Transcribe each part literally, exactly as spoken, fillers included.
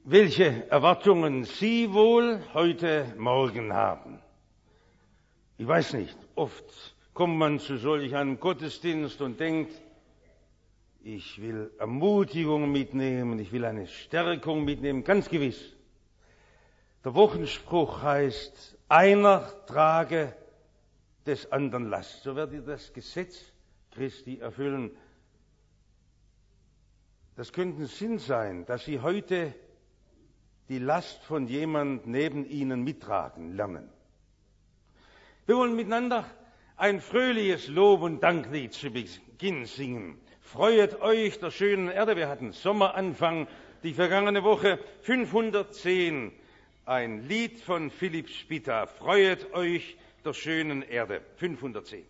welche Erwartungen Sie wohl heute Morgen haben. Ich weiß nicht, oft kommt man zu solch einem Gottesdienst und denkt, ich will Ermutigung mitnehmen, ich will eine Stärkung mitnehmen, ganz gewiss. Der Wochenspruch heißt, einer trage des anderen Last. So werdet ihr das Gesetz Christi erfüllen. Das könnte ein Sinn sein, dass Sie heute die Last von jemand neben Ihnen mittragen lernen. Wir wollen miteinander ein fröhliches Lob- und Danklied zu Beginn singen. Freuet euch der schönen Erde. Wir hatten Sommeranfang die vergangene Woche. fünfhundertzehn, ein Lied von Philipp Spitta. Freuet euch der schönen Erde. fünfhundertzehn.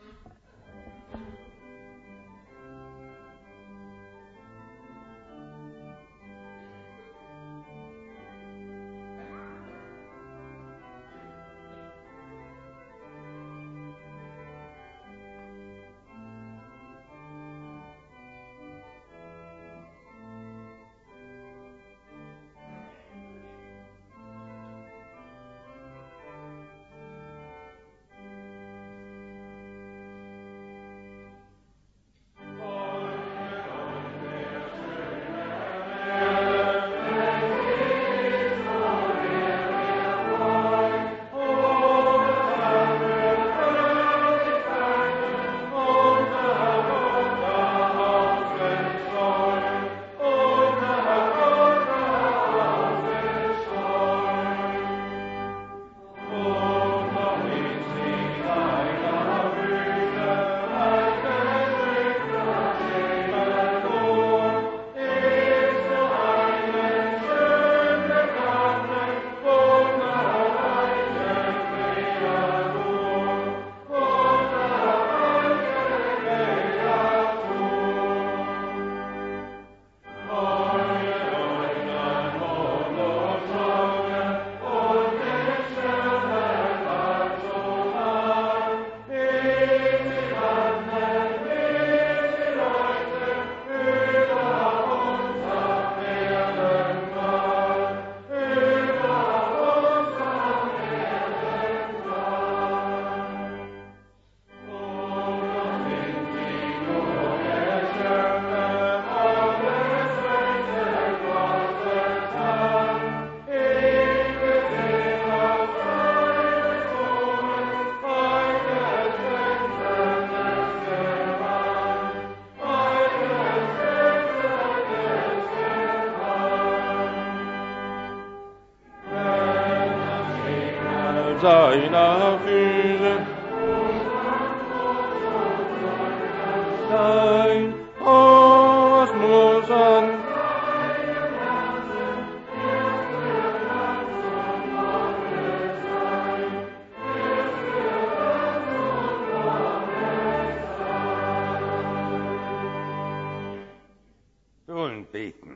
Seiner Füße sein Kosmos an. Wir wollen beten.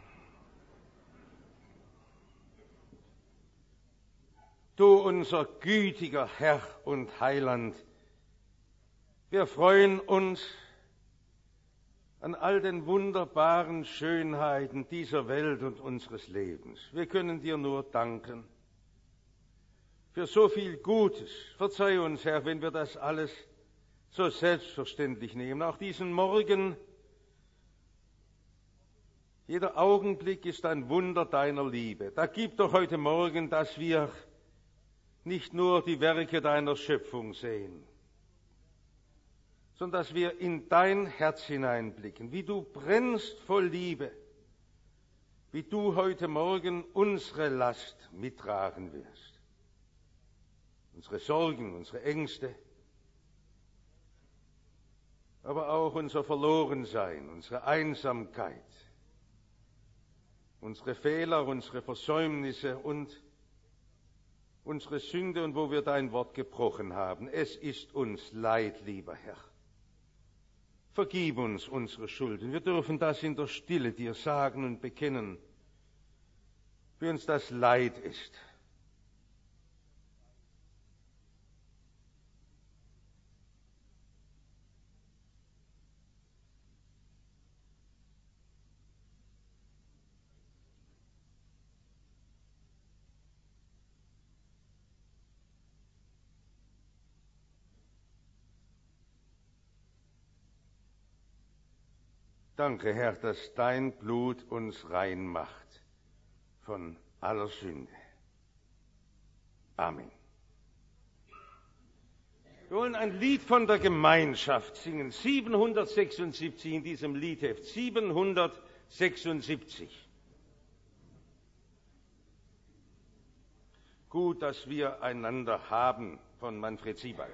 Du unser gütiger Herr und Heiland, wir freuen uns an all den wunderbaren Schönheiten dieser Welt und unseres Lebens. Wir können dir nur danken für so viel Gutes. Verzeih uns, Herr, wenn wir das alles so selbstverständlich nehmen. Auch diesen Morgen, jeder Augenblick ist ein Wunder deiner Liebe. Da gib doch heute Morgen, dass wir nicht nur die Werke deiner Schöpfung sehen, sondern dass wir in dein Herz hineinblicken, wie du brennst voll Liebe, wie du heute Morgen unsere Last mittragen wirst, unsere Sorgen, unsere Ängste, aber auch unser Verlorensein, unsere Einsamkeit, unsere Fehler, unsere Versäumnisse und unsere Sünde und wo wir dein Wort gebrochen haben. Es ist uns leid, lieber Herr. Vergib uns unsere Schulden. Wir dürfen das in der Stille dir sagen und bekennen, wie uns das leid ist. Danke, Herr, dass dein Blut uns rein macht von aller Sünde. Amen. Wir wollen ein Lied von der Gemeinschaft singen, siebenhundertsechsundsiebzig in diesem Liedheft, siebenhundertsechsundsiebzig. Gut, dass wir einander haben, von Manfred Siebald.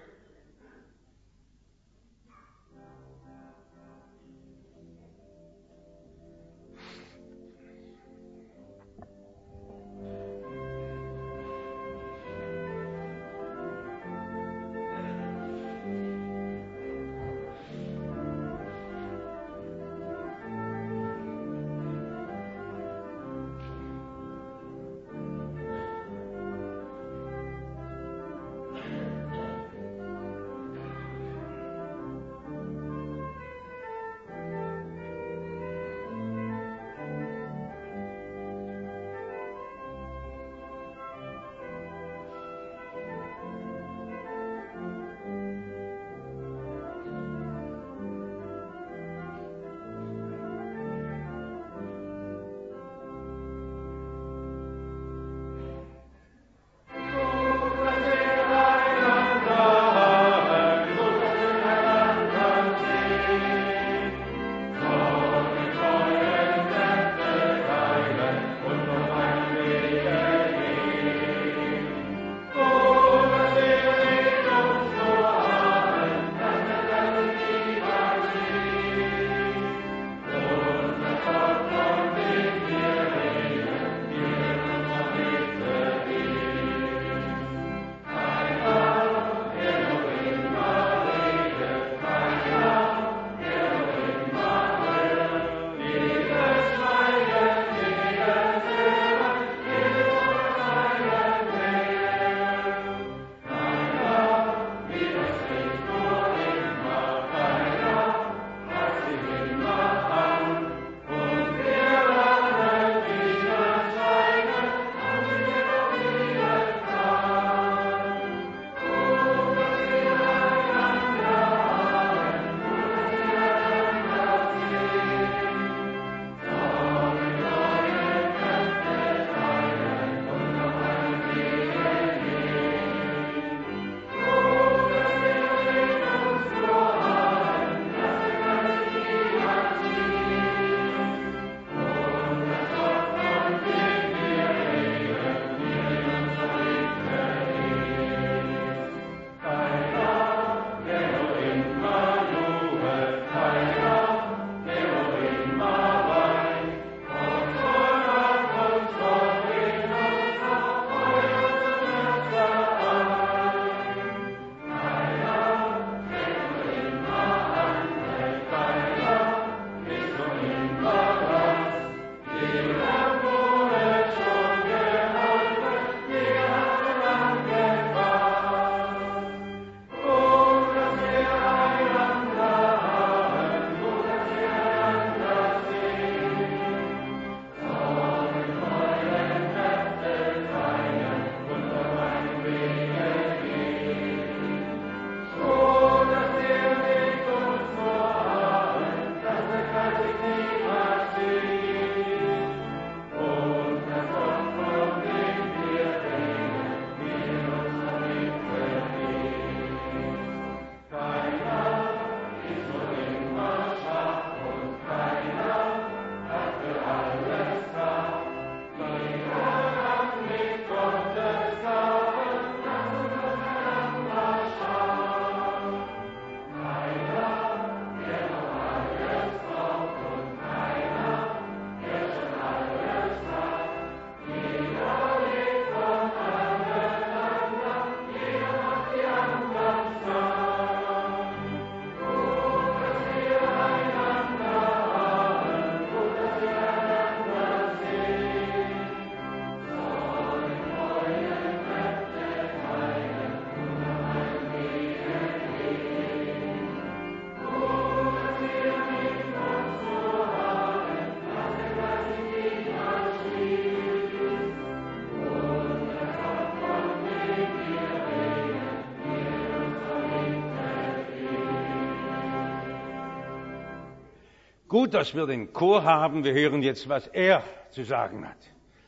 Gut, dass wir den Chor haben. Wir hören jetzt, was er zu sagen hat.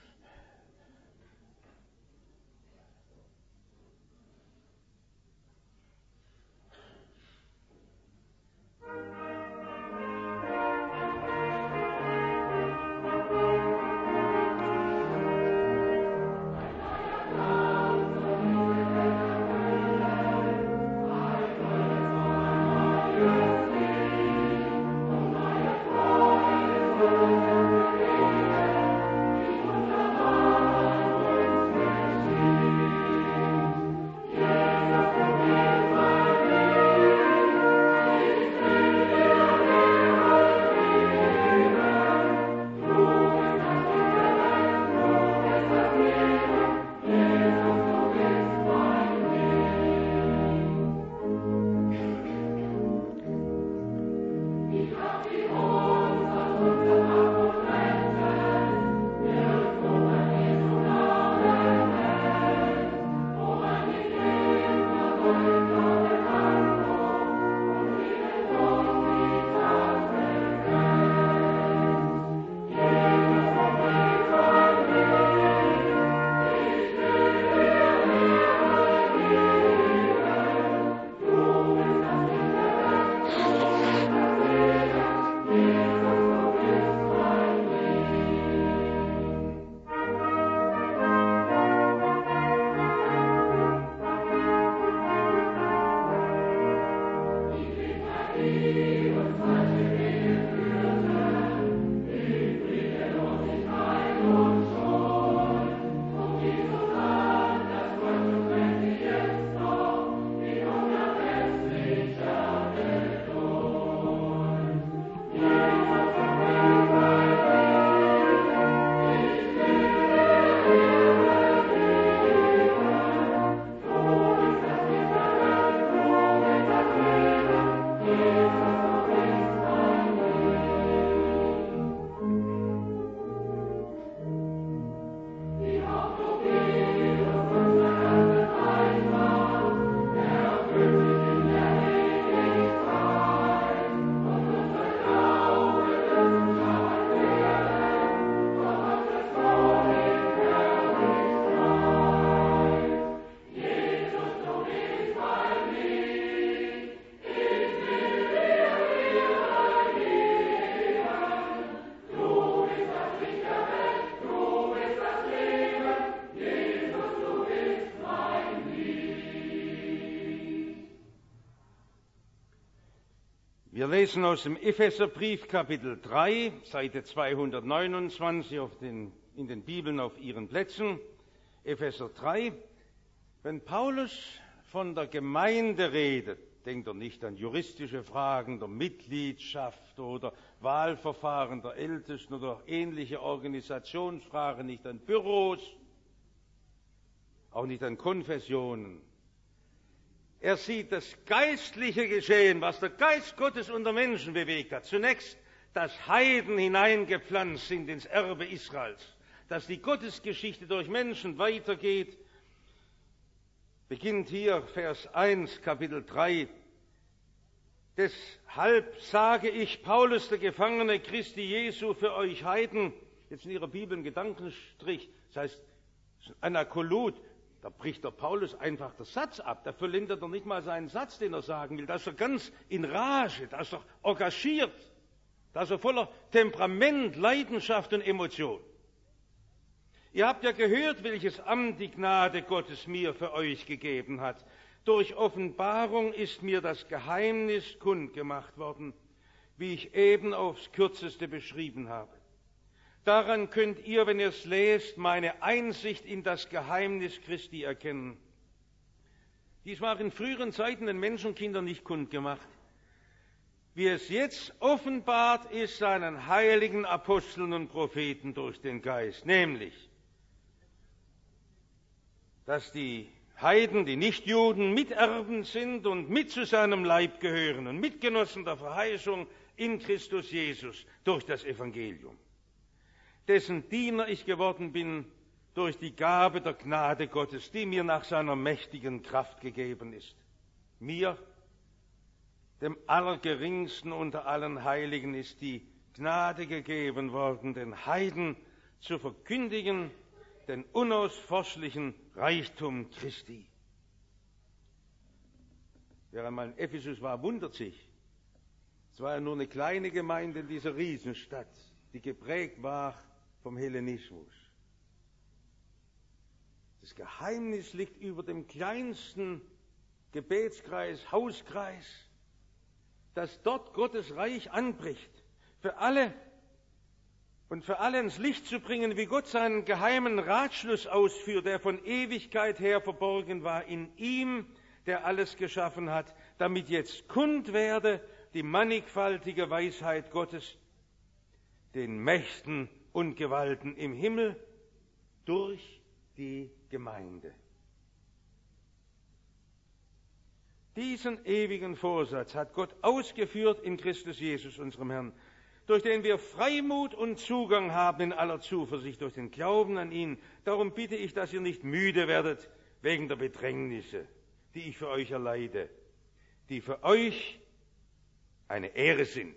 Wir lesen aus dem Epheserbrief Kapitel drei, Seite zweihundertneunundzwanzig auf den, in den Bibeln auf Ihren Plätzen. Epheser drei. Wenn Paulus von der Gemeinde redet, denkt er nicht an juristische Fragen der Mitgliedschaft oder Wahlverfahren der Ältesten oder ähnliche Organisationsfragen, nicht an Büros, auch nicht an Konfessionen. Er sieht das geistliche Geschehen, was der Geist Gottes unter Menschen bewegt hat. Zunächst, dass Heiden hineingepflanzt sind ins Erbe Israels, dass die Gottesgeschichte durch Menschen weitergeht. Beginnt hier Vers eins, Kapitel drei. Deshalb sage ich, Paulus, der Gefangene Christi Jesu, für euch Heiden, jetzt in Ihrer Bibel ein Gedankenstrich, das heißt Anakolut. Da bricht der Paulus einfach den Satz ab. Da vollendet er nicht mal seinen Satz, den er sagen will. Da ist er ganz in Rage, da ist er engagiert, da ist er voller Temperament, Leidenschaft und Emotion. Ihr habt ja gehört, welches Amt die Gnade Gottes mir für euch gegeben hat. Durch Offenbarung ist mir das Geheimnis kundgemacht worden, wie ich eben aufs Kürzeste beschrieben habe. Daran könnt ihr, wenn ihr es lest, meine Einsicht in das Geheimnis Christi erkennen. Dies war in früheren Zeiten den Menschenkindern nicht kundgemacht. Wie es jetzt offenbart ist seinen heiligen Aposteln und Propheten durch den Geist, nämlich, dass die Heiden, die Nichtjuden, Miterben sind und mit zu seinem Leib gehören und Mitgenossen der Verheißung in Christus Jesus durch das Evangelium, dessen Diener ich geworden bin durch die Gabe der Gnade Gottes, die mir nach seiner mächtigen Kraft gegeben ist. Mir, dem Allergeringsten unter allen Heiligen, ist die Gnade gegeben worden, den Heiden zu verkündigen, den unausforschlichen Reichtum Christi. Wer einmal in Ephesus war, wundert sich. Es war ja nur eine kleine Gemeinde in dieser Riesenstadt, die geprägt war vom Hellenismus. Das Geheimnis liegt über dem kleinsten Gebetskreis, Hauskreis, dass dort Gottes Reich anbricht, für alle und für alle ins Licht zu bringen, wie Gott seinen geheimen Ratschluss ausführt, der von Ewigkeit her verborgen war in ihm, der alles geschaffen hat, damit jetzt kund werde die mannigfaltige Weisheit Gottes, den Mächten und Gewalten im Himmel durch die Gemeinde. Diesen ewigen Vorsatz hat Gott ausgeführt in Christus Jesus, unserem Herrn, durch den wir Freimut und Zugang haben in aller Zuversicht durch den Glauben an ihn. Darum bitte ich, dass ihr nicht müde werdet wegen der Bedrängnisse, die ich für euch erleide, die für euch eine Ehre sind.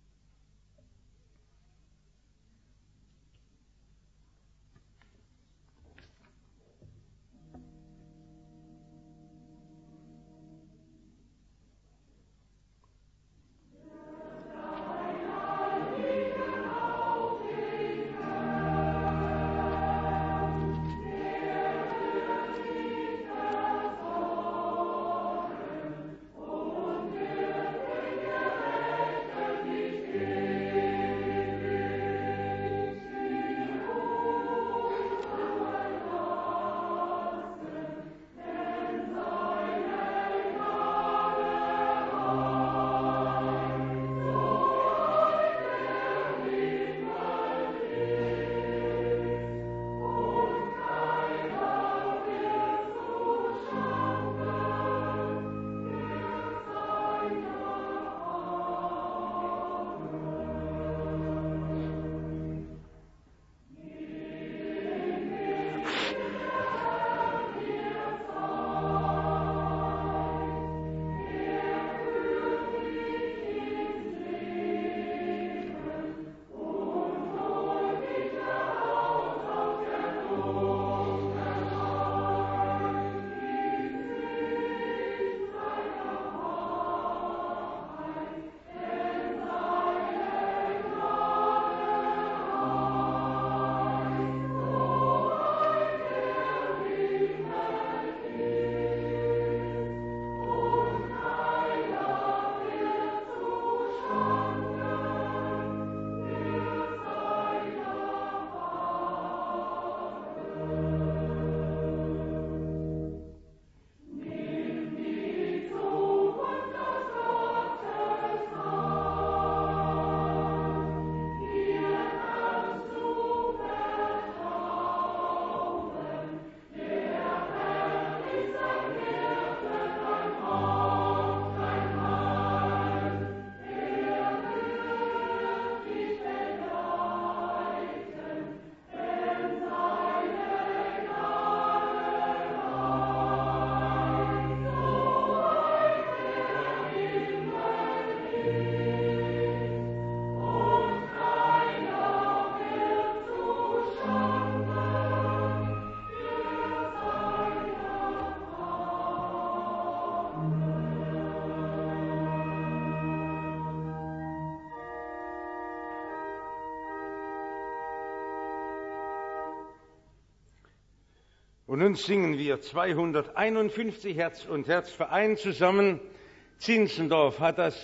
Und nun singen wir zweihunderteinundfünfzig Herz und Herz Verein zusammen. Zinzendorf hat das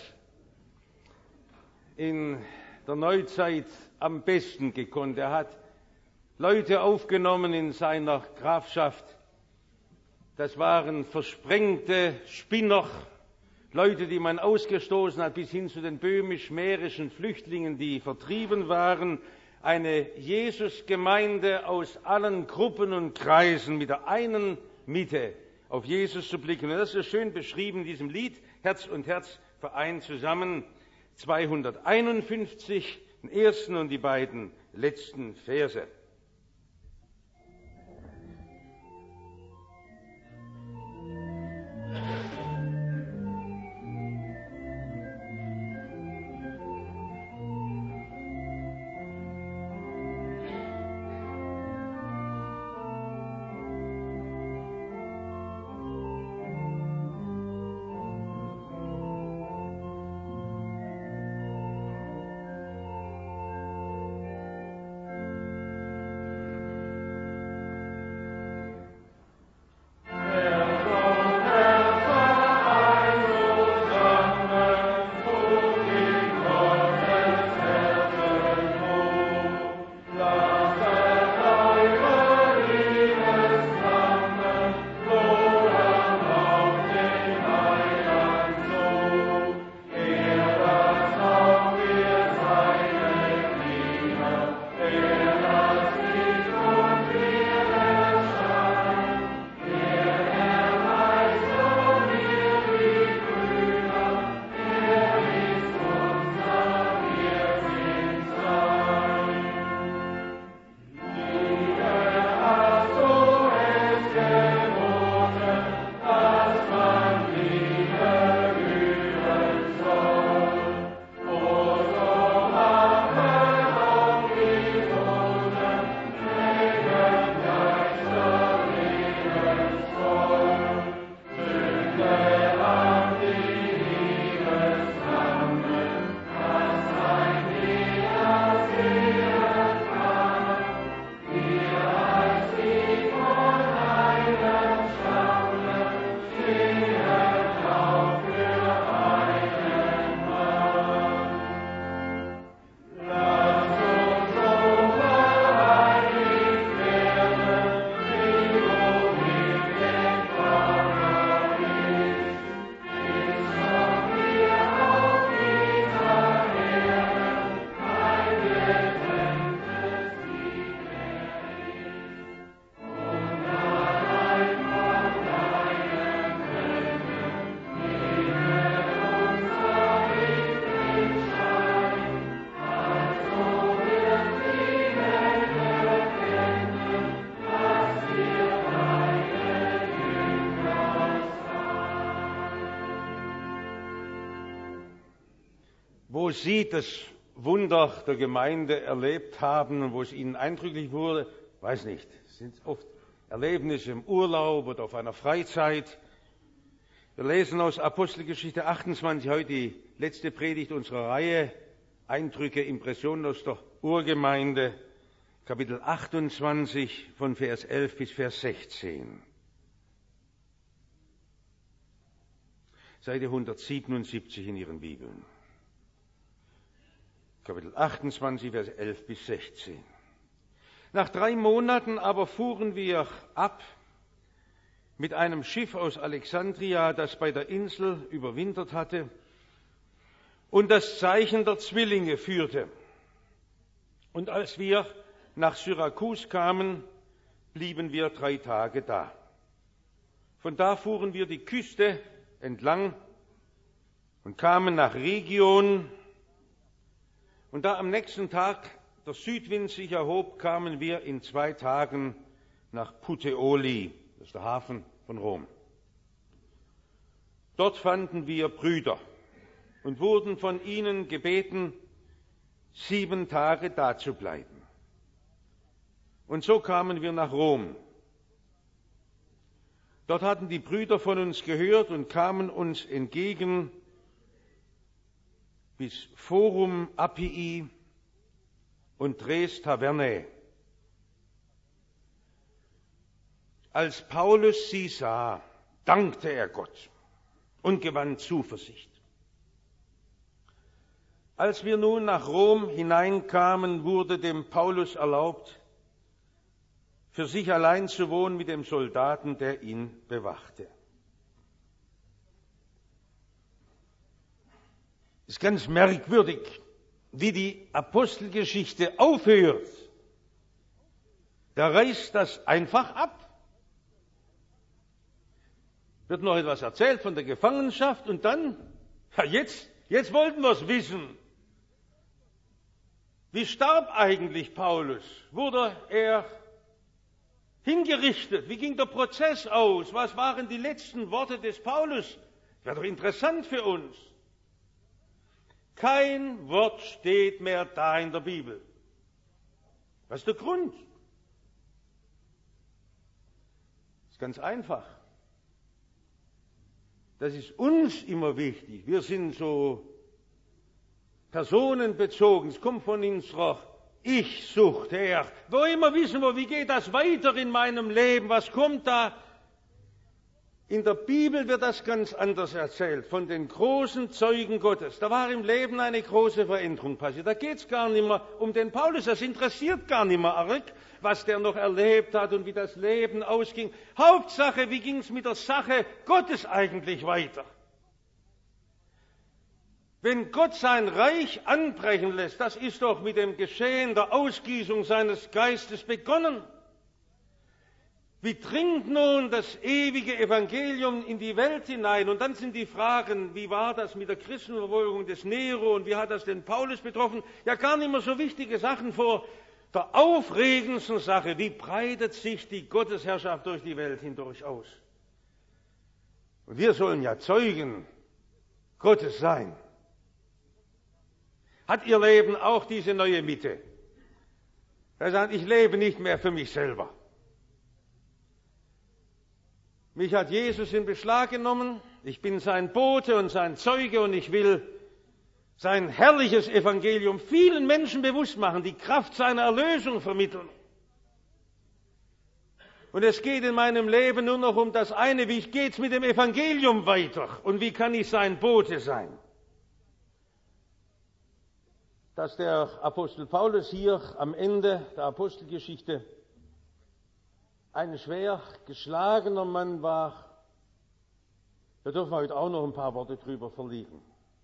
in der Neuzeit am besten gekonnt. Er hat Leute aufgenommen in seiner Grafschaft. Das waren versprengte Spinner, Leute, die man ausgestoßen hat, bis hin zu den böhmisch-mährischen Flüchtlingen, die vertrieben waren. Eine Jesusgemeinde aus allen Gruppen und Kreisen mit der einen Mitte auf Jesus zu blicken. Und das ist schön beschrieben in diesem Lied, Herz und Herz Verein zusammen, zweihunderteinundfünfzig, den ersten und die beiden letzten Verse. wo Sie das Wunder der Gemeinde erlebt haben und wo es Ihnen eindrücklich wurde, weiß nicht, es sind oft Erlebnisse im Urlaub oder auf einer Freizeit. Wir lesen aus Apostelgeschichte achtundzwanzig, heute die letzte Predigt unserer Reihe, Eindrücke, Impressionen aus der Urgemeinde, Kapitel achtundzwanzig von Vers elf bis Vers sechzehn. Seite hundertsiebenundsiebzig in Ihren Bibeln. Kapitel achtundzwanzig, Vers elf bis sechzehn. Nach drei Monaten aber fuhren wir ab mit einem Schiff aus Alexandria, das bei der Insel überwintert hatte und das Zeichen der Zwillinge führte. Und als wir nach Syrakus kamen, blieben wir drei Tage da. Von da fuhren wir die Küste entlang und kamen nach Rhegion. Und da am nächsten Tag der Südwind sich erhob, kamen wir in zwei Tagen nach Puteoli, das ist der Hafen von Rom. Dort fanden wir Brüder und wurden von ihnen gebeten, sieben Tage dazubleiben. Und so kamen wir nach Rom. Dort hatten die Brüder von uns gehört und kamen uns entgegen bis Forum Appii und Tres Tavernae. Als Paulus sie sah, dankte er Gott und gewann Zuversicht. Als wir nun nach Rom hineinkamen, wurde dem Paulus erlaubt, für sich allein zu wohnen mit dem Soldaten, der ihn bewachte. Es ist ganz merkwürdig, wie die Apostelgeschichte aufhört. Da reißt das einfach ab. Wird noch etwas erzählt von der Gefangenschaft und dann, ja jetzt, jetzt wollten wir es wissen. Wie starb eigentlich Paulus? Wurde er hingerichtet? Wie ging der Prozess aus? Was waren die letzten Worte des Paulus? Wäre doch interessant für uns. Kein Wort steht mehr da in der Bibel. Was ist der Grund? Das ist ganz einfach. Das ist uns immer wichtig. Wir sind so personenbezogen. Es kommt von unserer Ich-Sucht her. Wo immer wissen wir, wie geht das weiter in meinem Leben? Was kommt da? In der Bibel wird das ganz anders erzählt, von den großen Zeugen Gottes. Da war im Leben eine große Veränderung passiert. Da geht es gar nicht mehr um den Paulus, das interessiert gar nicht mehr arg, was der noch erlebt hat und wie das Leben ausging. Hauptsache, wie ging es mit der Sache Gottes eigentlich weiter? Wenn Gott sein Reich anbrechen lässt, das ist doch mit dem Geschehen der Ausgießung seines Geistes begonnen. Wie dringt nun das ewige Evangelium in die Welt hinein? Und dann sind die Fragen, wie war das mit der Christenverfolgung des Nero und wie hat das den Paulus betroffen? Ja, gar nicht mehr so wichtige Sachen vor der aufregendsten Sache. Wie breitet sich die Gottesherrschaft durch die Welt hindurch aus? Und wir sollen ja Zeugen Gottes sein. Hat Ihr Leben auch diese neue Mitte? Er sagt, ich lebe nicht mehr für mich selber. Mich hat Jesus in Beschlag genommen, ich bin sein Bote und sein Zeuge und ich will sein herrliches Evangelium vielen Menschen bewusst machen, die Kraft seiner Erlösung vermitteln. Und es geht in meinem Leben nur noch um das eine, wie geht's mit dem Evangelium weiter und wie kann ich sein Bote sein. Dass der Apostel Paulus hier am Ende der Apostelgeschichte ein schwer geschlagener Mann war, da dürfen wir heute auch noch ein paar Worte drüber verlieren.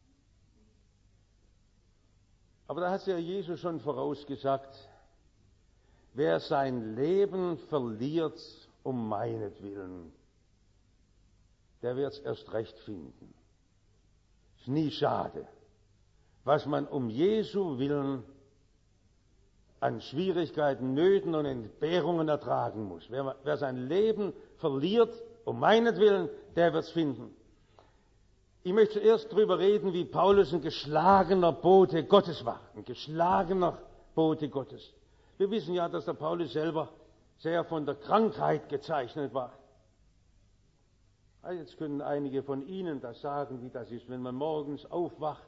Aber da hat ja Jesus schon vorausgesagt, wer sein Leben verliert um meinetwillen, der wird es erst recht finden. Ist nie schade, was man um Jesu willen an Schwierigkeiten, Nöten und Entbehrungen ertragen muss. Wer, wer sein Leben verliert, um meinetwillen, der wird es finden. Ich möchte zuerst darüber reden, wie Paulus ein geschlagener Bote Gottes war. Ein geschlagener Bote Gottes. Wir wissen ja, dass der Paulus selber sehr von der Krankheit gezeichnet war. Also jetzt können einige von Ihnen das sagen, wie das ist, wenn man morgens aufwacht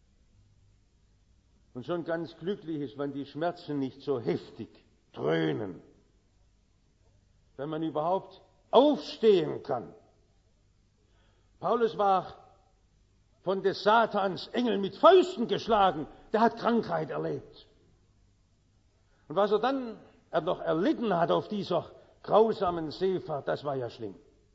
und schon ganz glücklich ist, wenn die Schmerzen nicht so heftig dröhnen. Wenn man überhaupt aufstehen kann. Paulus war von des Satans Engel mit Fäusten geschlagen. Der hat Krankheit erlebt. Und was er dann er noch erlitten hat auf dieser grausamen Seefahrt, das war ja schlimm.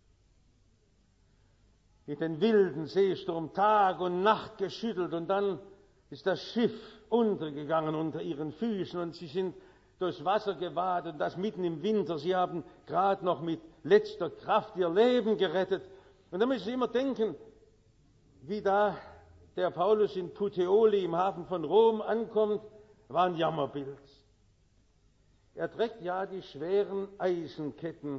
Mit den wilden Seesturm Tag und Nacht geschüttelt und dann ist das Schiff untergegangen unter ihren Füßen und sie sind durchs Wasser gewadet und das mitten im Winter. Sie haben gerade noch mit letzter Kraft ihr Leben gerettet. Und da müssen Sie immer denken, wie da der Paulus in Puteoli im Hafen von Rom ankommt, war ein Jammerbild. Er trägt ja die schweren Eisenketten.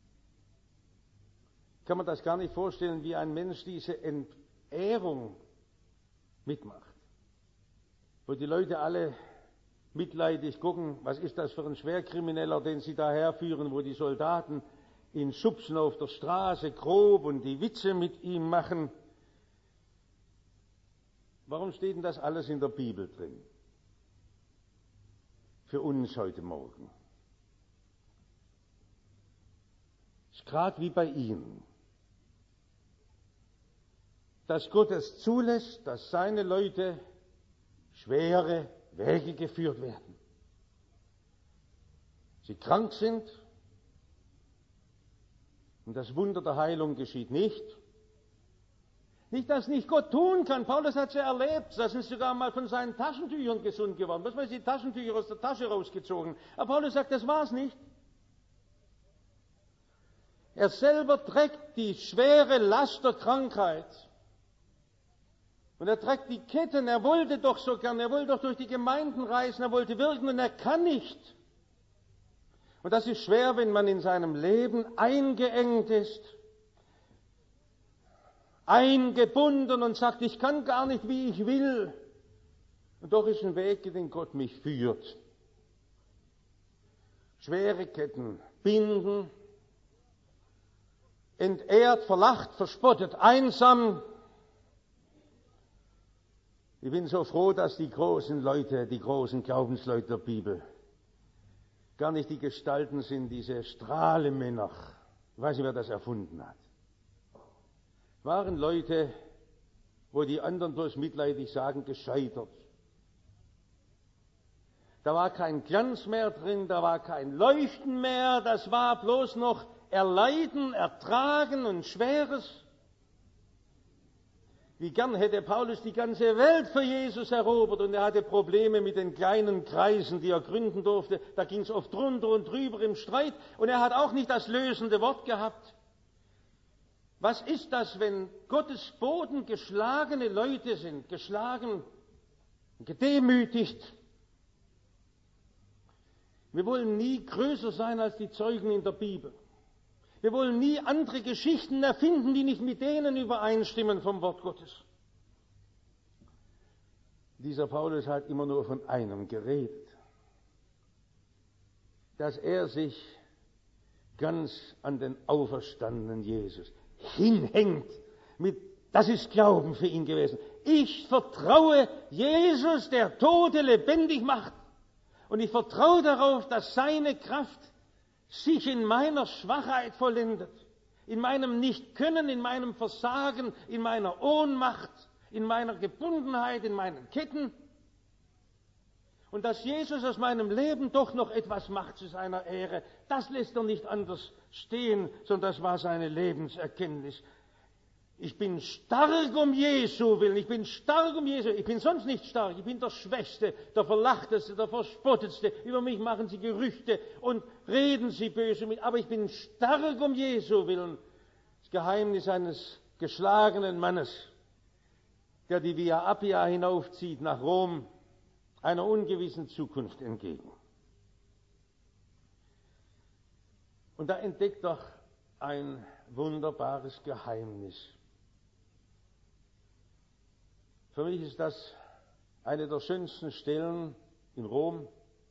Kann man das gar nicht vorstellen, wie ein Mensch diese Entehrung mitmacht. Wo die Leute alle mitleidig gucken, was ist das für ein Schwerkrimineller, den sie da herführen, wo die Soldaten ihn schubsen auf der Straße grob und die Witze mit ihm machen. Warum steht denn das alles in der Bibel drin? Für uns heute Morgen. Ist gerade wie bei Ihnen. Dass Gott es zulässt, dass seine Leute schwere Wege geführt werden. Sie krank sind und das Wunder der Heilung geschieht nicht. Nicht, dass nicht Gott tun kann. Paulus hat es ja erlebt. Da sind sogar mal von seinen Taschentüchern gesund geworden. Was weiß ich, die Taschentücher aus der Tasche rausgezogen. Aber Paulus sagt, das war's nicht. Er selber trägt die schwere Last der Krankheit. Und er trägt die Ketten. Er wollte doch so gern. Er wollte doch durch die Gemeinden reisen. Er wollte wirken und er kann nicht. Und das ist schwer, wenn man in seinem Leben eingeengt ist. Eingebunden und sagt, ich kann gar nicht, wie ich will. Und doch ist ein Weg, den Gott mich führt. Schwere Ketten, Binden, entehrt, verlacht, verspottet, einsam. Ich bin so froh, dass die großen Leute, die großen Glaubensleute der Bibel gar nicht die Gestalten sind, diese Strahlemänner. Ich weiß nicht, wer das erfunden hat. Waren Leute, wo die anderen bloß mitleidig sagen, gescheitert. Da war kein Glanz mehr drin, da war kein Leuchten mehr, das war bloß noch Erleiden, Ertragen und Schweres. Wie gern hätte Paulus die ganze Welt für Jesus erobert und er hatte Probleme mit den kleinen Kreisen, die er gründen durfte. Da ging es oft drunter und drüber im Streit und er hat auch nicht das lösende Wort gehabt. Was ist das, wenn Gottes Boden geschlagene Leute sind, geschlagen, gedemütigt? Wir wollen nie größer sein als die Zeugen in der Bibel. Wir wollen nie andere Geschichten erfinden, die nicht mit denen übereinstimmen vom Wort Gottes. Dieser Paulus hat immer nur von einem geredet, dass er sich ganz an den auferstandenen Jesus hinhängt. Mit, das ist Glauben für ihn gewesen. Ich vertraue Jesus, der Tote lebendig macht. Und ich vertraue darauf, dass seine Kraft sich in meiner Schwachheit vollendet. In meinem Nichtkönnen, in meinem Versagen, in meiner Ohnmacht, in meiner Gebundenheit, in meinen Ketten. Und dass Jesus aus meinem Leben doch noch etwas macht zu seiner Ehre, das lässt er nicht anders stehen, sondern das war seine Lebenserkenntnis. Ich bin stark um Jesu willen, ich bin stark um Jesu, ich bin sonst nicht stark, ich bin der Schwächste, der Verlachteste, der Verspottetste, über mich machen sie Gerüchte und reden sie böse mit, aber ich bin stark um Jesu willen. Das Geheimnis eines geschlagenen Mannes, der die Via Appia hinaufzieht nach Rom, einer ungewissen Zukunft entgegen. Und da entdeckt doch ein wunderbares Geheimnis. Für mich ist das eine der schönsten Stellen in Rom.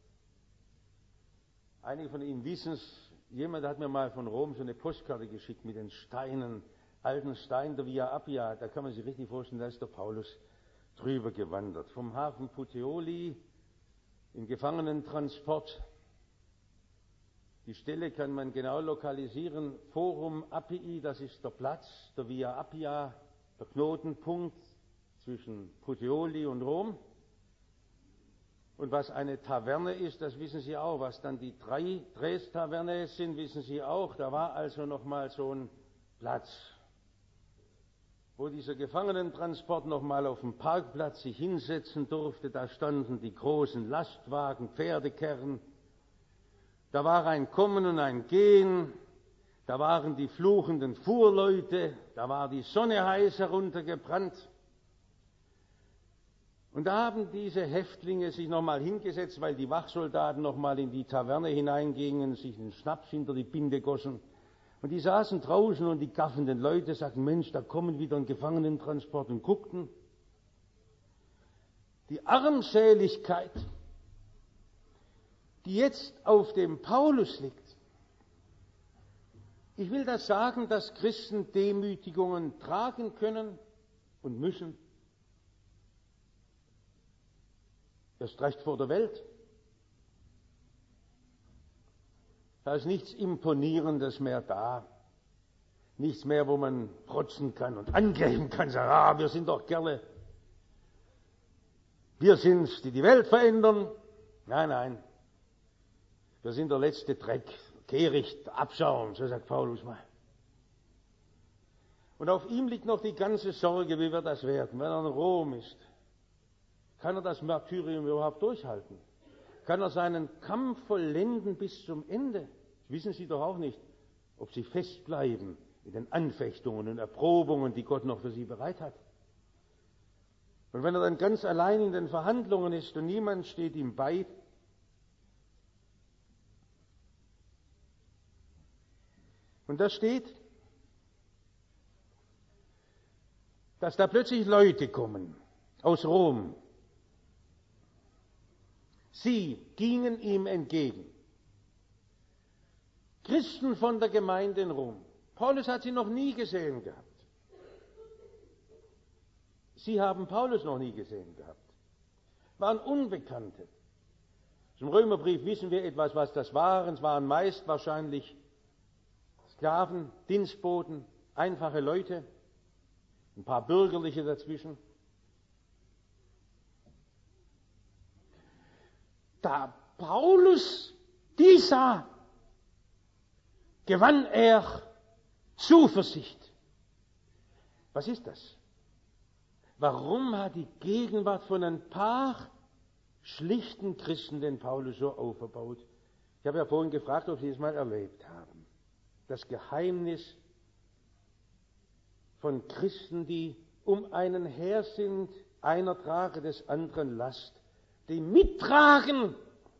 Einige von Ihnen wissen es. Jemand hat mir mal von Rom so eine Postkarte geschickt mit den Steinen, alten Steinen der Via Appia. Da kann man sich richtig vorstellen, da ist der Paulus drüber gewandert. Vom Hafen Puteoli im Gefangenentransport. Die Stelle kann man genau lokalisieren. Forum Appii, das ist der Platz der Via Appia, der Knotenpunkt zwischen Puteoli und Rom. Und was eine Taverne ist, das wissen Sie auch. Was dann die drei Tres-Taverne sind, wissen Sie auch. Da war also nochmal so ein Platz, wo dieser Gefangenentransport nochmal auf dem Parkplatz sich hinsetzen durfte. Da standen die großen Lastwagen, Pferdekerren. Da war ein Kommen und ein Gehen. Da waren die fluchenden Fuhrleute. Da war die Sonne heiß heruntergebrannt. Und da haben diese Häftlinge sich nochmal hingesetzt, weil die Wachsoldaten nochmal in die Taverne hineingingen, sich einen Schnaps hinter die Binde gossen. Und die saßen draußen und die gaffenden Leute sagten, Mensch, da kommen wieder ein Gefangenentransport und guckten. Die Armseligkeit, die jetzt auf dem Paulus liegt. Ich will das sagen, dass Christen Demütigungen tragen können und müssen. Erst recht vor der Welt. Da ist nichts Imponierendes mehr da. Nichts mehr, wo man protzen kann und angeben kann, sagen, ah, wir sind doch gerne. Wir sind's, die die Welt verändern. Nein, nein. Wir sind der letzte Dreck, Kehricht, Abschaum, so sagt Paulus mal. Und auf ihm liegt noch die ganze Sorge, wie wird das werden, wenn er in Rom ist. Kann er das Martyrium überhaupt durchhalten? Kann er seinen Kampf vollenden bis zum Ende? Das wissen Sie doch auch nicht, ob Sie festbleiben in den Anfechtungen und Erprobungen, die Gott noch für Sie bereit hat. Und wenn er dann ganz allein in den Verhandlungen ist und niemand steht ihm bei, und da steht, dass da plötzlich Leute kommen aus Rom. Sie gingen ihm entgegen. Christen von der Gemeinde in Rom. Paulus hat sie noch nie gesehen gehabt. Sie haben Paulus noch nie gesehen gehabt. Waren Unbekannte. Im Römerbrief wissen wir etwas, was das waren. Es waren meist wahrscheinlich Sklaven, Dienstboten, einfache Leute, ein paar Bürgerliche dazwischen. Da Paulus die sah, gewann er Zuversicht. Was ist das? Warum hat die Gegenwart von ein paar schlichten Christen den Paulus so aufgebaut? Ich habe ja vorhin gefragt, ob Sie es mal erlebt haben. Das Geheimnis von Christen, die um einen her sind, einer trage des anderen Last, die mittragen,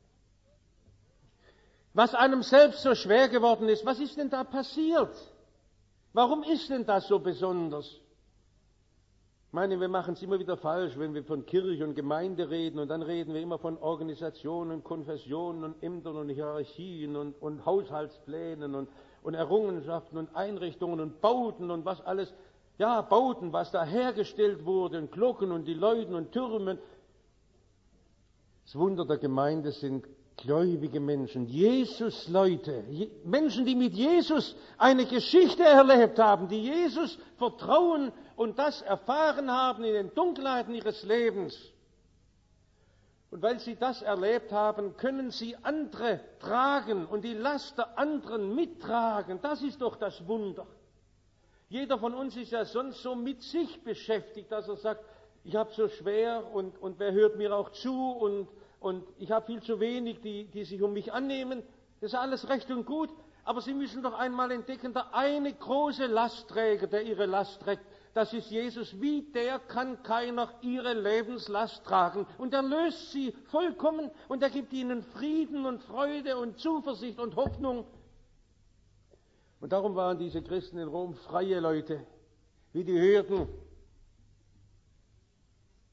was einem selbst so schwer geworden ist. Was ist denn da passiert? Warum ist denn das so besonders? Ich meine, wir machen es immer wieder falsch, wenn wir von Kirche und Gemeinde reden, und dann reden wir immer von Organisationen, Konfessionen und Ämtern und Hierarchien und, und Haushaltsplänen und, und Errungenschaften und Einrichtungen und Bauten und was alles. Ja, Bauten, was da hergestellt wurde, und Glocken und die Läuten und Türmen. Das Wunder der Gemeinde sind gläubige Menschen, Jesus-Leute, Menschen, die mit Jesus eine Geschichte erlebt haben, die Jesus vertrauen und das erfahren haben in den Dunkelheiten ihres Lebens. Und weil sie das erlebt haben, können sie andere tragen und die Last der anderen mittragen. Das ist doch das Wunder. Jeder von uns ist ja sonst so mit sich beschäftigt, dass er sagt, ich habe so schwer und, und wer hört mir auch zu und, und ich habe viel zu wenig, die, die sich um mich annehmen. Das ist alles recht und gut, aber Sie müssen doch einmal entdecken, der eine große Lastträger, der Ihre Last trägt, das ist Jesus. Wie der kann keiner Ihre Lebenslast tragen. Und er löst sie vollkommen und er gibt Ihnen Frieden und Freude und Zuversicht und Hoffnung. Und darum waren diese Christen in Rom freie Leute, wie die hörten,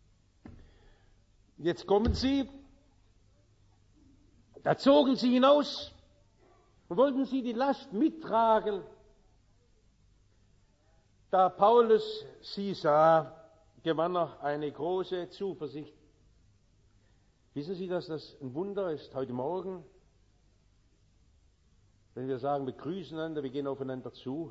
Jetzt kommen sie, da zogen sie hinaus und wollten sie die Last mittragen. Da Paulus sie sah, gewann er eine große Zuversicht. Wissen Sie, dass das ein Wunder ist heute Morgen, wenn wir sagen, wir grüßen einander, wir gehen aufeinander zu.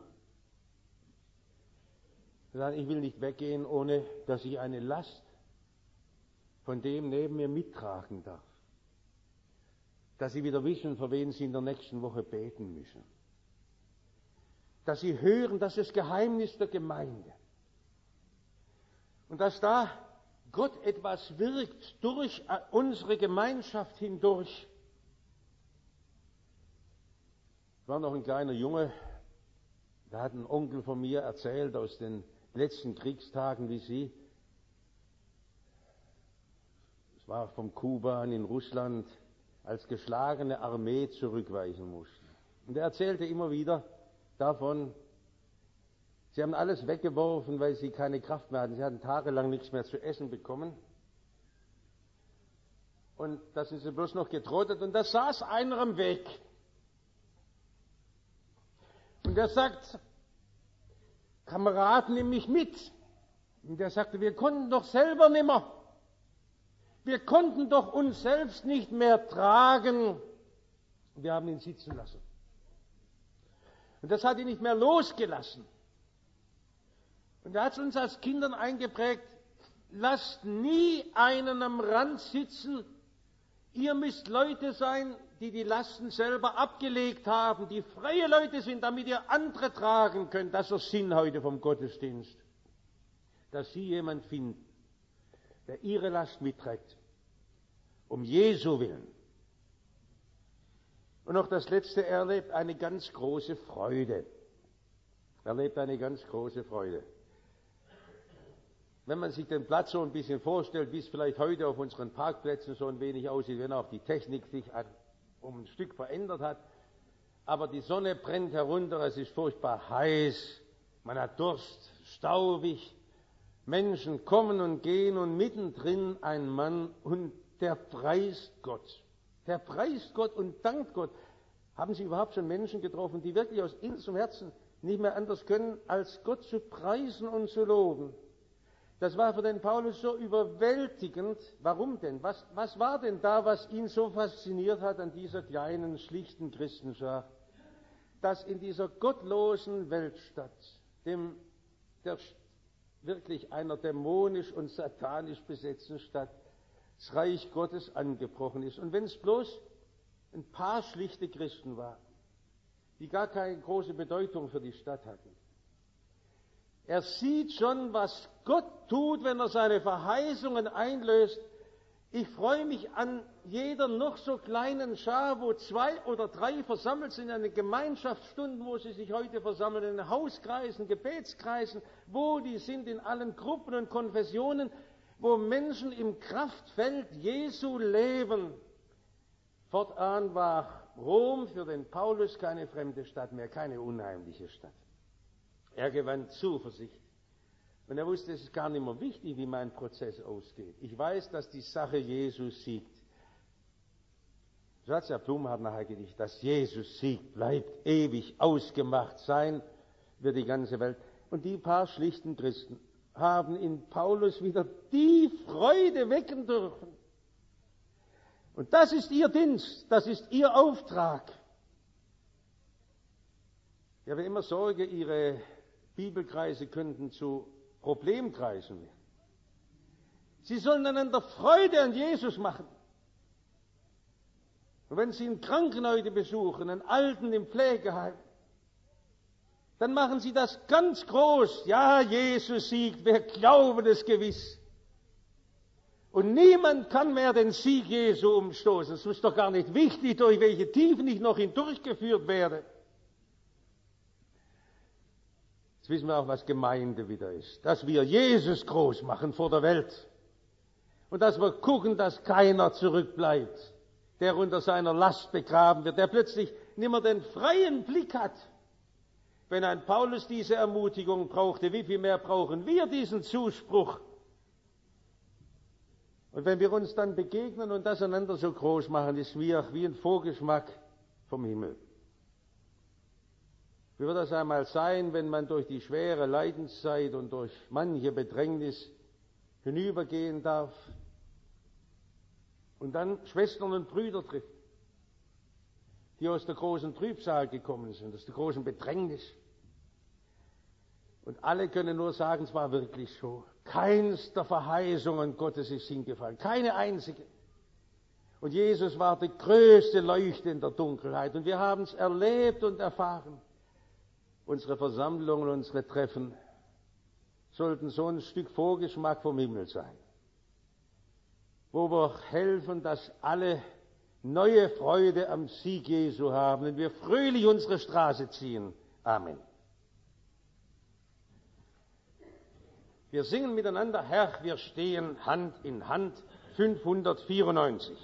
Wir sagen, ich will nicht weggehen, ohne dass ich eine Last von dem neben mir mittragen darf. Dass Sie wieder wissen, für wen Sie in der nächsten Woche beten müssen. Dass Sie hören, das ist das Geheimnis der Gemeinde. Und dass da Gott etwas wirkt durch unsere Gemeinschaft hindurch. Ich war noch ein kleiner Junge, da hat ein Onkel von mir erzählt aus den letzten Kriegstagen, wie sie, es war vom Kuba in Russland, als geschlagene Armee zurückweichen mussten. Und er erzählte immer wieder davon, sie haben alles weggeworfen, weil sie keine Kraft mehr hatten. Sie hatten tagelang nichts mehr zu essen bekommen. Und da sind sie bloß noch getrottet und da saß einer am Weg. Und der sagt, Kamerad, nimm mich mit. Und der sagte, wir konnten doch selber nimmer. Wir konnten doch uns selbst nicht mehr tragen. Wir haben ihn sitzen lassen. Und das hat ihn nicht mehr losgelassen. Und er hat es uns als Kindern eingeprägt, lasst nie einen am Rand sitzen. Ihr müsst Leute sein, die die Lasten selber abgelegt haben, die freie Leute sind, damit ihr andere tragen könnt. Das ist der Sinn heute vom Gottesdienst. Dass Sie jemand finden, der Ihre Last mitträgt, um Jesu willen. Und noch das Letzte, er erlebt eine ganz große Freude. Er erlebt eine ganz große Freude. Wenn man sich den Platz so ein bisschen vorstellt, wie es vielleicht heute auf unseren Parkplätzen so ein wenig aussieht, wenn auch die Technik sich um ein Stück verändert hat, aber die Sonne brennt herunter, es ist furchtbar heiß, man hat Durst, staubig, Menschen kommen und gehen und mittendrin ein Mann und der preist Gott. Der preist Gott und dankt Gott. Haben Sie überhaupt schon Menschen getroffen, die wirklich aus innerstem Herzen nicht mehr anders können, als Gott zu preisen und zu loben? Das war für den Paulus so überwältigend. Warum denn? Was, was war denn da, was ihn so fasziniert hat an dieser kleinen, schlichten Christenschar? Dass in dieser gottlosen Weltstadt, dem, der, wirklich einer dämonisch und satanisch besetzten Stadt, das Reich Gottes angebrochen ist. Und wenn es bloß ein paar schlichte Christen waren, die gar keine große Bedeutung für die Stadt hatten. Er sieht schon, was Gott tut, wenn er seine Verheißungen einlöst. Ich freue mich an jeder noch so kleinen Schar, wo zwei oder drei versammelt sind, in den Gemeinschaftsstunden, wo sie sich heute versammeln, in den Hauskreisen, Gebetskreisen, wo die sind, in allen Gruppen und Konfessionen, wo Menschen im Kraftfeld Jesu leben. Fortan war Rom für den Paulus keine fremde Stadt mehr, keine unheimliche Stadt. Er gewann Zuversicht. Und er wusste, es ist gar nicht mehr wichtig, wie mein Prozess ausgeht. Ich weiß, dass die Sache Jesus siegt. So hat es ja Blum nachher gedichtet, dass Jesus siegt, bleibt ewig ausgemacht sein wird die ganze Welt. Und die paar schlichten Christen haben in Paulus wieder die Freude wecken dürfen. Und das ist ihr Dienst, das ist ihr Auftrag. Ich habe immer Sorge, ihre Bibelkreise könnten zu Problemkreisen werden. Sie sollen einander Freude an Jesus machen. Und wenn Sie einen Kranken heute besuchen, einen Alten im Pflegeheim, dann machen Sie das ganz groß. Ja, Jesus siegt, wir glauben es gewiss. Und niemand kann mehr den Sieg Jesu umstoßen. Es ist doch gar nicht wichtig, durch welche Tiefen ich noch hindurchgeführt werde. Jetzt wissen wir auch, was Gemeinde wieder ist. Dass wir Jesus groß machen vor der Welt. Und dass wir gucken, dass keiner zurückbleibt, der unter seiner Last begraben wird, der plötzlich nicht mehr den freien Blick hat. Wenn ein Paulus diese Ermutigung brauchte, wie viel mehr brauchen wir diesen Zuspruch? Und wenn wir uns dann begegnen und das einander so groß machen, ist wie, wie ein Vorgeschmack vom Himmel. Wie wird das einmal sein, wenn man durch die schwere Leidenszeit und durch manche Bedrängnis hinübergehen darf und dann Schwestern und Brüder trifft, die aus der großen Trübsal gekommen sind, aus der großen Bedrängnis. Und alle können nur sagen, es war wirklich so. Keins der Verheißungen Gottes ist hingefallen, keine einzige. Und Jesus war die größte Leuchte in der Dunkelheit. Und wir haben es erlebt und erfahren. Unsere Versammlungen, unsere Treffen sollten so ein Stück Vorgeschmack vom Himmel sein, wo wir helfen, dass alle neue Freude am Sieg Jesu haben und wir fröhlich unsere Straße ziehen. Amen. Wir singen miteinander, Herr, wir stehen Hand in Hand, fünfhundertvierundneunzig.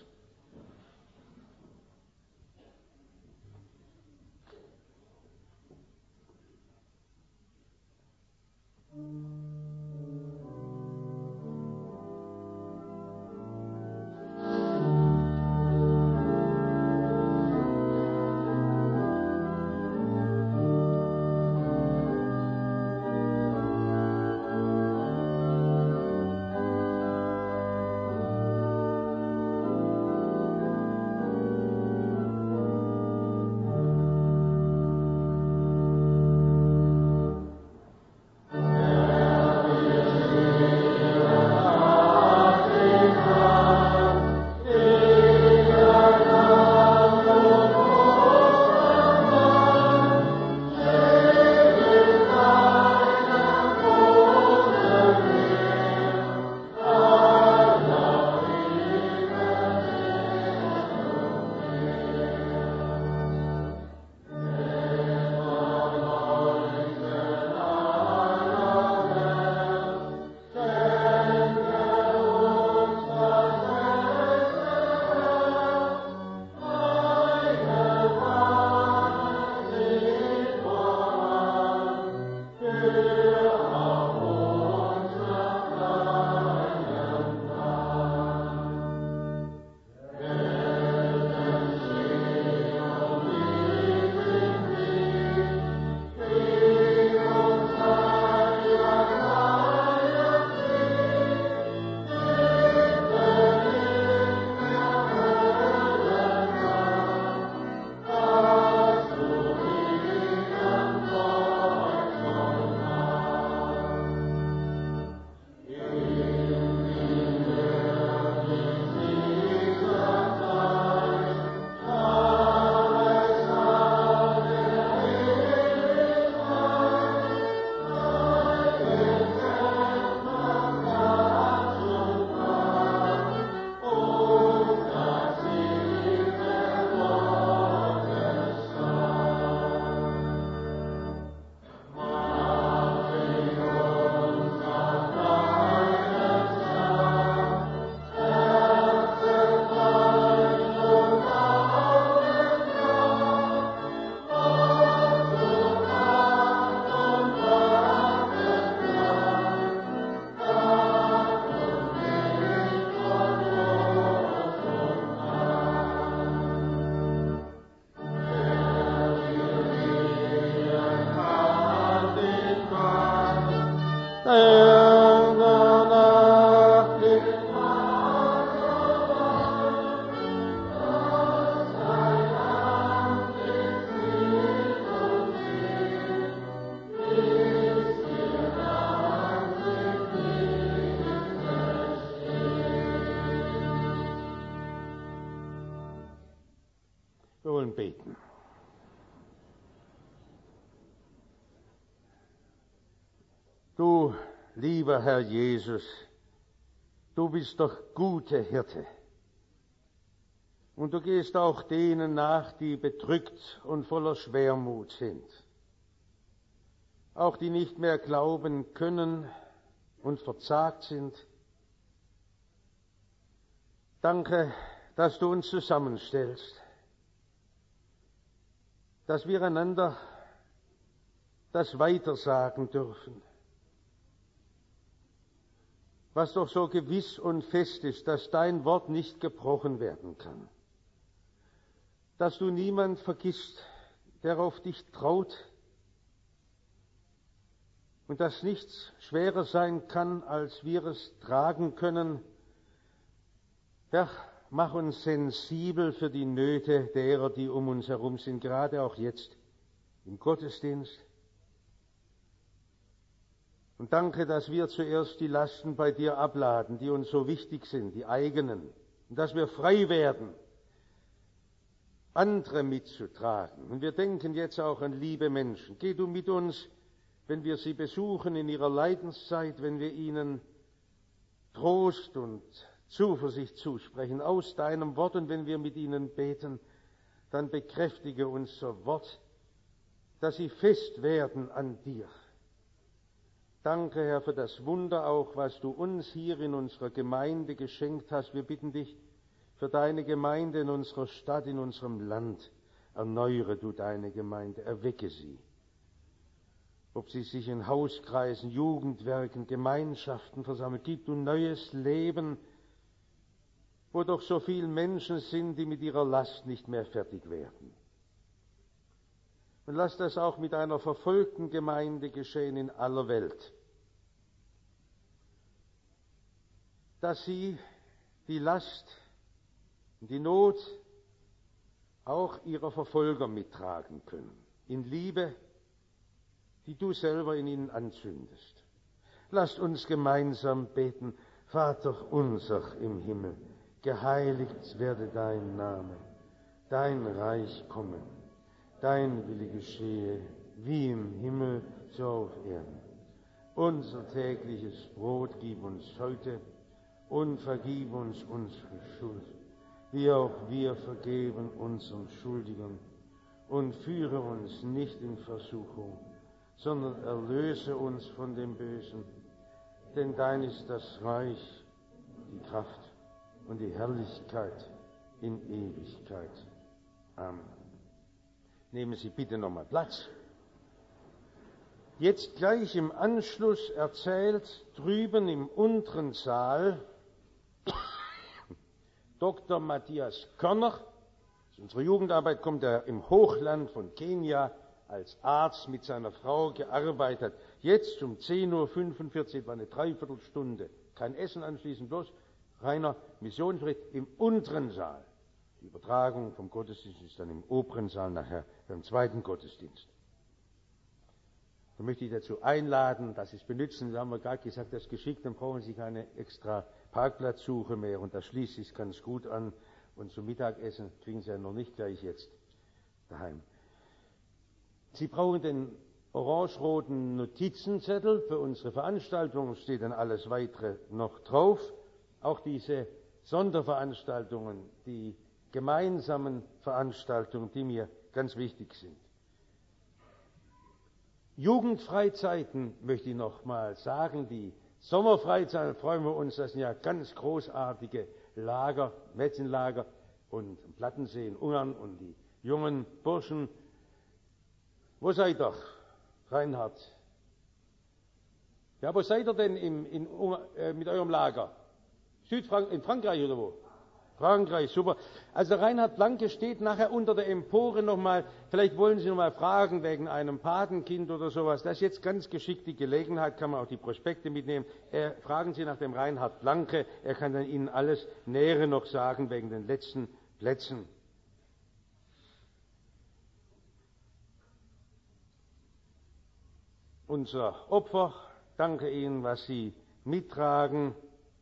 Wir wollen beten. Du, lieber Herr Jesus, du bist doch gute Hirte. Und du gehst auch denen nach, die bedrückt und voller Schwermut sind. Auch die nicht mehr glauben können und verzagt sind. Danke, dass du uns zusammenstellst, dass wir einander das weitersagen dürfen. was doch so gewiss und fest ist, dass dein Wort nicht gebrochen werden kann. Dass du niemand vergisst, der auf dich traut, und dass nichts schwerer sein kann, als wir es tragen können. Herr, mach uns sensibel für die Nöte derer, die um uns herum sind, gerade auch jetzt im Gottesdienst. Und danke, dass wir zuerst die Lasten bei dir abladen, die uns so wichtig sind, die eigenen, und dass wir frei werden, andere mitzutragen. Und wir denken jetzt auch an liebe Menschen. Geh du mit uns, wenn wir sie besuchen in ihrer Leidenszeit, wenn wir ihnen Trost und Zuversicht zusprechen aus deinem Wort, und wenn wir mit ihnen beten, dann bekräftige unser Wort, dass sie fest werden an dir. Danke, Herr, für das Wunder auch, was du uns hier in unserer Gemeinde geschenkt hast. Wir bitten dich für deine Gemeinde in unserer Stadt, in unserem Land. Erneuere du deine Gemeinde, erwecke sie. Ob sie sich in Hauskreisen, Jugendwerken, Gemeinschaften versammelt, gib du neues Leben, wo doch so viele Menschen sind, die mit ihrer Last nicht mehr fertig werden. Und lass das auch mit einer verfolgten Gemeinde geschehen in aller Welt, dass sie die Last und die Not auch ihrer Verfolger mittragen können, in Liebe, die du selber in ihnen anzündest. Lasst uns gemeinsam beten. Vater unser im Himmel, geheiligt werde dein Name, dein Reich komme, dein Wille geschehe, wie im Himmel, so auf Erden. Unser tägliches Brot gib uns heute und vergib uns unsere Schuld, wie auch wir vergeben unseren Schuldigern. Und führe uns nicht in Versuchung, sondern erlöse uns von dem Bösen. Denn dein ist das Reich, die Kraft und die Herrlichkeit in Ewigkeit. Amen. Nehmen Sie bitte nochmal Platz. Jetzt gleich im Anschluss erzählt drüben im unteren Saal Doktor Matthias Körner. Aus unserer Jugendarbeit kommt er im Hochland von Kenia als Arzt mit seiner Frau gearbeitet. Jetzt um zehn Uhr fünfundvierzig, etwa eine Dreiviertelstunde. Kein Essen anschließend, bloß reiner Missionsbericht im unteren Saal. Die Übertragung vom Gottesdienst ist dann im oberen Saal nachher beim zweiten Gottesdienst. Da möchte ich dazu einladen, dass Sie es benutzen. Da haben wir gerade gesagt, das ist geschickt, dann brauchen Sie keine extra Parkplatzsuche mehr. Und das schließt sich ganz gut an. Und zum Mittagessen kriegen Sie ja noch nicht gleich jetzt daheim. Sie brauchen den orange-roten Notizenzettel für unsere Veranstaltung, steht dann alles Weitere noch drauf. Auch diese Sonderveranstaltungen, die gemeinsamen Veranstaltungen, die mir ganz wichtig sind. Jugendfreizeiten möchte ich noch mal sagen, die Sommerfreizeiten, freuen wir uns, das sind ja ganz großartige Lager, Mädchenlager und Plattensee in Ungarn und die jungen Burschen. Wo seid ihr, Reinhard? Ja, wo seid ihr denn im, in, äh, mit eurem Lager? Südfrank in Frankreich oder wo? Frankreich, super. Also Reinhard Blanke steht nachher unter der Empore nochmal, vielleicht wollen Sie nochmal fragen wegen einem Patenkind oder sowas. Das ist jetzt ganz geschickt die Gelegenheit, kann man auch die Prospekte mitnehmen. Äh, fragen Sie nach dem Reinhard Blanke, er kann dann Ihnen alles Nähere noch sagen wegen den letzten Plätzen. Unser Opfer, danke Ihnen, was Sie mittragen.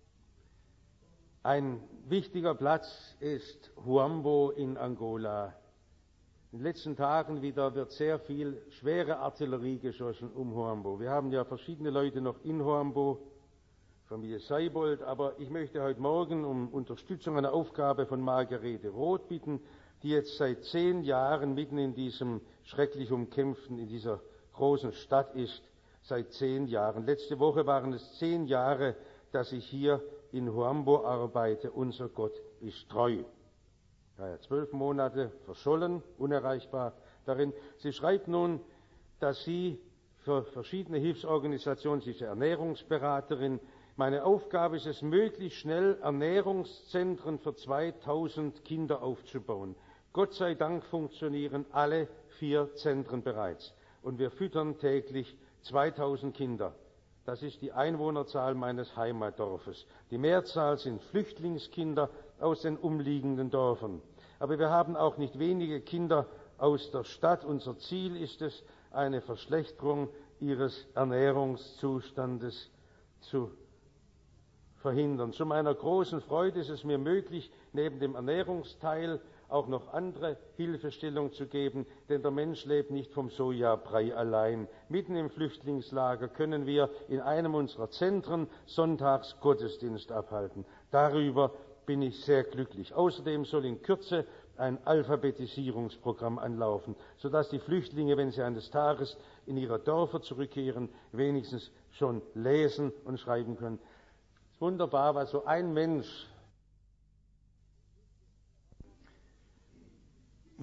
Ein wichtiger Platz ist Huambo in Angola. In den letzten Tagen wieder wird sehr viel schwere Artillerie geschossen um Huambo. Wir haben ja verschiedene Leute noch in Huambo, Familie Seibold, aber ich möchte heute Morgen um Unterstützung einer Aufgabe von Margarete Roth bitten, die jetzt seit zehn Jahren mitten in diesem schrecklich umkämpften, in dieser großen Stadt ist, seit zehn Jahren. Letzte Woche waren es zehn Jahre, dass ich hier in Huambo arbeite. Unser Gott ist treu. Ja, zwölf Monate verschollen, unerreichbar darin. Sie schreibt nun, dass sie für verschiedene Hilfsorganisationen, sie ist Ernährungsberaterin, Meine Aufgabe ist es, möglichst schnell Ernährungszentren für zweitausend Kinder aufzubauen. Gott sei Dank funktionieren alle vier Zentren bereits. Und wir füttern täglich zweitausend Kinder. Das ist die Einwohnerzahl meines Heimatdorfes. Die Mehrzahl sind Flüchtlingskinder aus den umliegenden Dörfern. Aber wir haben auch nicht wenige Kinder aus der Stadt. Unser Ziel ist es, eine Verschlechterung ihres Ernährungszustandes zu verhindern. Zu meiner großen Freude ist es mir möglich, neben dem Ernährungsteil auch noch andere Hilfestellung zu geben, denn der Mensch lebt nicht vom Sojabrei allein. Mitten im Flüchtlingslager können wir in einem unserer Zentren sonntags Gottesdienst abhalten. Darüber bin ich sehr glücklich. Außerdem soll in Kürze ein Alphabetisierungsprogramm anlaufen, sodass die Flüchtlinge, wenn sie eines Tages in ihre Dörfer zurückkehren, wenigstens schon lesen und schreiben können. Es ist wunderbar, was so ein Mensch